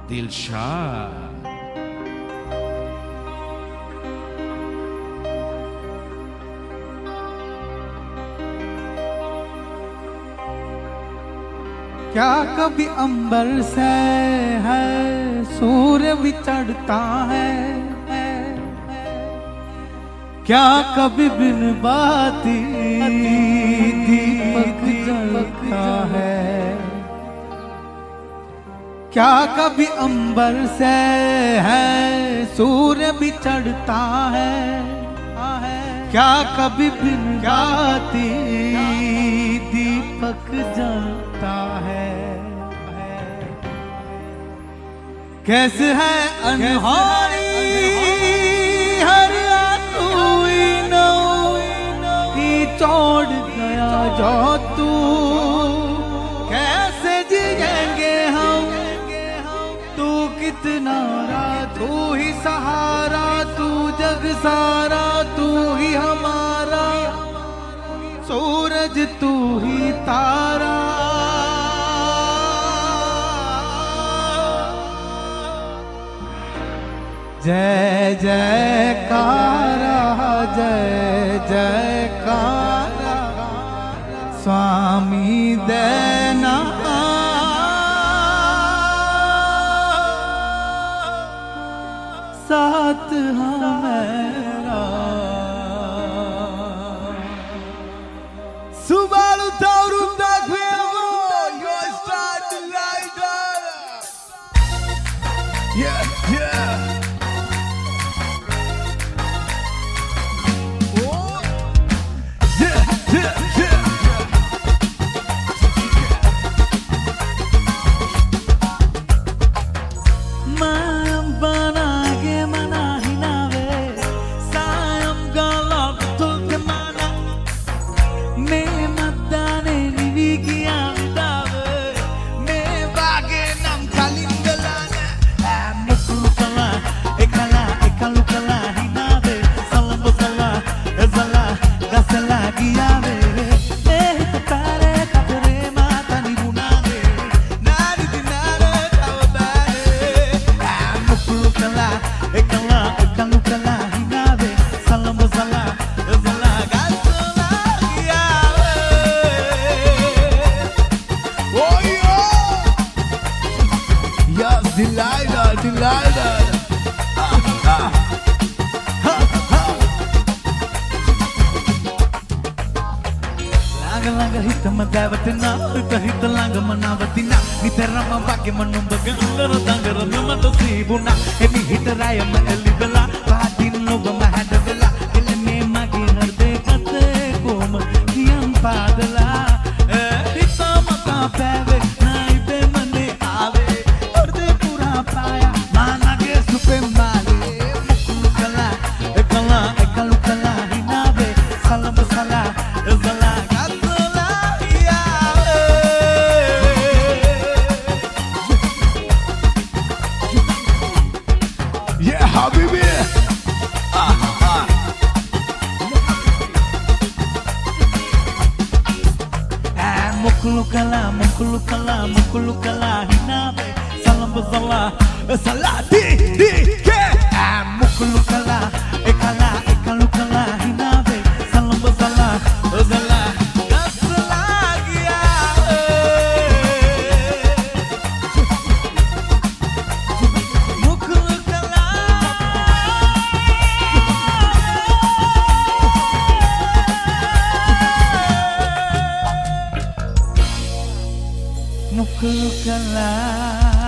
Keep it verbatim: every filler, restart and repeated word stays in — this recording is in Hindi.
दिलशाद। क्या कभी अंबर से है सूर्य भी चढ़ता है, क्या कभी बिन बाती दीपक जलता है, क्या कभी अंबर से है सूर्य भी चढ़ता है, क्या कभी बिन बाती दीपक जलता है। कैसे है अनहोनी हर आतुई की छोड़ गया जो तू, कैसे जिएंगे हम तू कितना रात, तू ही सहारा, तू जग सारा, तू ही हमारा सूरज, तू ही तारा। जय जयकारा जय जयकारा स्वामी देना साथ हमारा। Subaru Tauru Dagwemo, your star delighter. Yeah, yeah. Oh. Yeah, yeah, yeah. Mayam banage manahinave, sayam galak tulke mana. Me madane nivigiya vidave, me vage nam kalingalana. Mukulu kala, ekala, ekalu kala hinave, salam basala, ezala, gasala giyave. Me hitare kapre mata nibunave, nari dinare tawabane. Mukulu kala, ekala, ekalu kala hinave, salam basala, ezala, gasala. Yes, delighted, delighted. Ah, ah. Ha, ha. Laga laga hita madawatina, hita hita laga manawatina. Niterama bagi manumbaga ullara dangara namata sibuna. Eni hita raya ma elibela, patin loga mahadavela. Ilme magi harde kate kom kiyam padala. Hita mata peve, naibe mane ave. Orde pura paya, mana ke supe male. Mukulu kala, ekala, ekalu kala hinave. Salam sala, ezala gasala hiyawe. Yeah, habibi. Ah, ah. Ah, mukulu kala, mukulu kala, mukulu kala hinave. Salam basala, sala di di ke. Ah, mukulu kala, ekala, ekalu kala hinave. Salam basala, sala gasala giyawe. Mukulu kala. Mukulu kala.